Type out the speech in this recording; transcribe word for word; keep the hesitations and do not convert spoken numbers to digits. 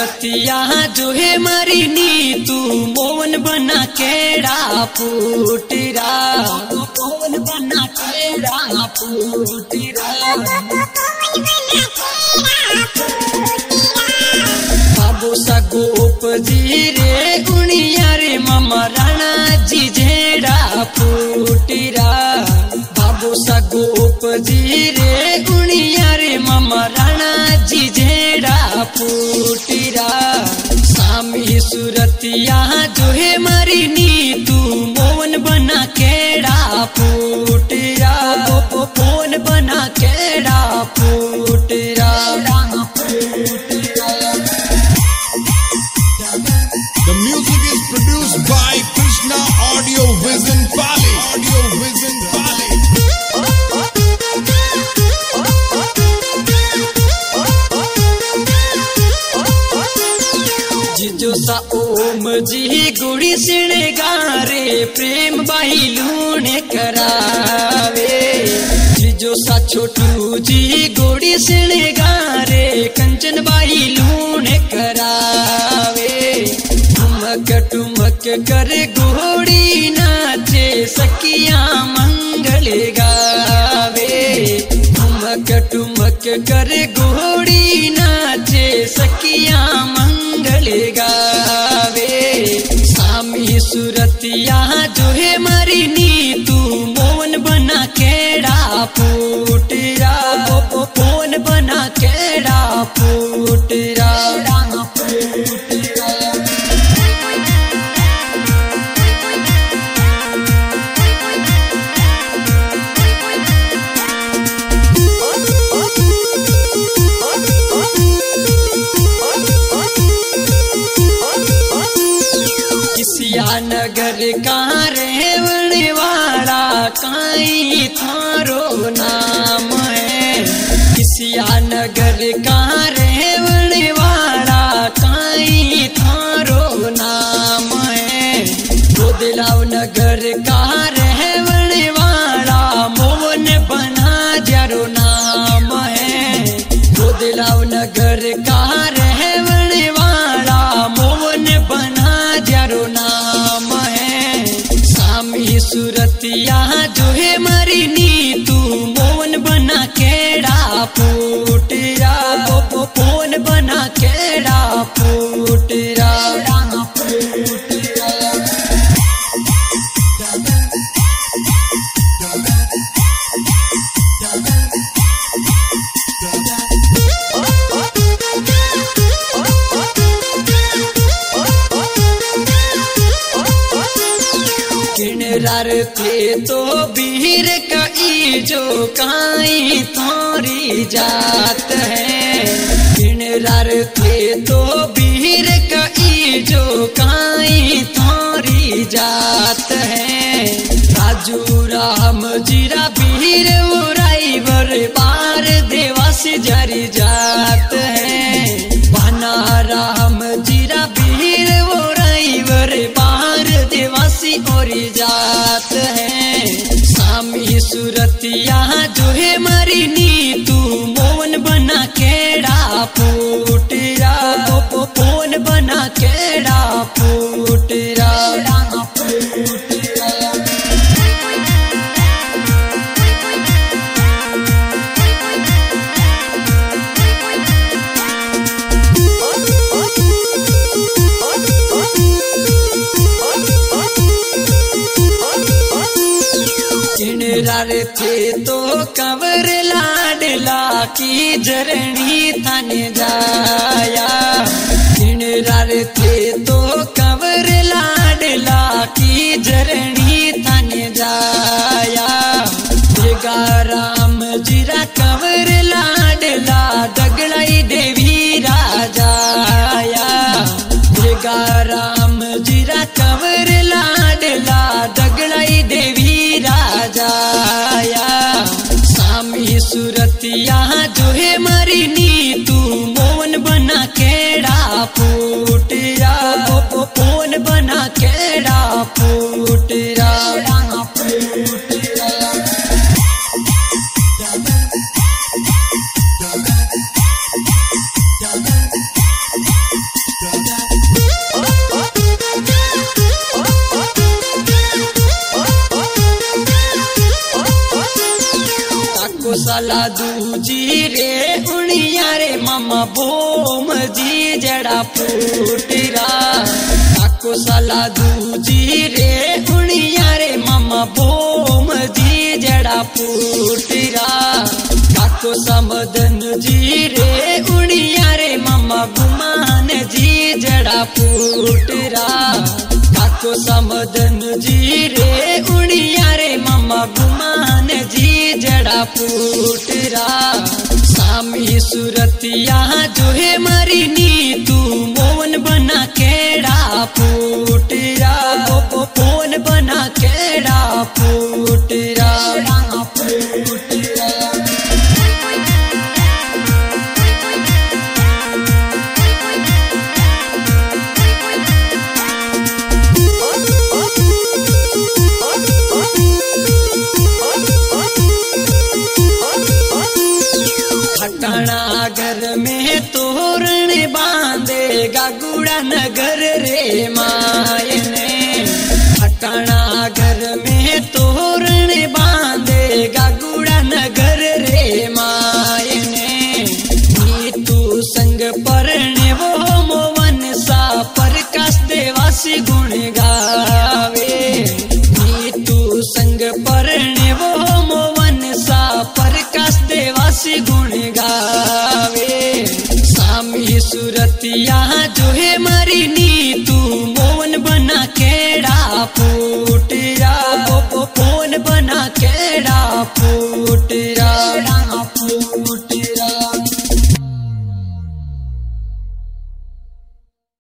सूरतिया जो है मारी नी तू मोहन बना केड़ा फूटरा मोहन बना केड़ा फूटरा बाबू सा गोप जी रे उनिया रे मामा राणा जी जेड़ा फूटरा बाबू सा गोप जी रे उनिया रे मामा राणा जी जेड़ा फूटरा सामी सूरतिया जो है मारी नी तू मोहन बना केड़ा फूटरा मोहन बना केड़ा फूटरा। The music is produced by Krishna Audio Vision Bali. Audio Vision Bali. जिजो सा ओम जी गुड़ी सिणे गारे प्रेम बाई लूने करावे जिजो सा छोटू जी गुड़ी सिणे गारे कंचन बाई लूने करावे ठुमक ठुमक कर घोड़ी नाचे सखिया मंगल गावे ठुमक ठुमक कर घोड़ी नाचे सखिया मंगल गावे सामी सूरतिया जो है मारी नी तू मोहन बना केड़ा फूटरा मोहन बना केड़ा फूटरा। नगर का रहने वाला काई थारो नाम है किसिया नगर का रहने वाला काई थारो नाम है गोदलाव नगर का रहने वाला मोहन बना जारो नाम है गोदलाव नगर का रहने वाला मोहन बना जारो नाम है सामी सूरतिया जो है मारी नी तू मोहन बना केड़ा फूटरा मोहन बना केड़ा फूटरा। किनरार थे तो बीर कई जो काई थोड़ी जात है किनरार थे तो बीर कई जो काई थोड़ी जात है राजू राम जीरा बीर उराई बर बार देवासी जरी जात है बना राम जीरा बीर उराई बर बार देवासी और जात है सामी सूरतिया जो है मारी नी तू मोहन बना केड़ा फूटरा मोहन बना केड़ा फूटरा। किनरार थे तो कंवर लाडला की जरनी थाने जाया किनरार थे तो कंवर लाडला की जरनी थाने जाया भेगा राम जीरा कंवर लाडला दगड़ाई देवी राजाया भेगा राम जीरा कंवर लाडला दगड़ाई देवी राजाया सामी सूरतिया जो है मारी नी तू मोहन बना केड़ा फूटरा मोहन बना केड़ा फूटरा। Yeah. साला दूजी रे उनिया रे मामा बोम जी जड़ा फूटरा काको साला दूजी रे उनिया रे मामा बोम जी जड़ा फूटरा काको समदन जी रे उनिया रे मामा गुमान जी जड़ा फूटरा काको समदन जी रे उनिया रे मामा गुमान जी जड़ा फूटरा सामी सूरतिया जो है मरी नी तू मोहन बना केड़ा फूटरा मोहन बना केड़ा फूटरा फूटरा घर में तोरण बांधेगा गुड़ा नगर रे मायने हटाना घर में तोरण बांधेगा गुड़ा नगर रे मायने नीतू संग परणे वो मोवन सा प्रकाश देवासी गुण गावे नीतू संग परणे वो मोवन सा प्रकाश देवासी गुण गावे सामी सूरतिया जो है मरी नी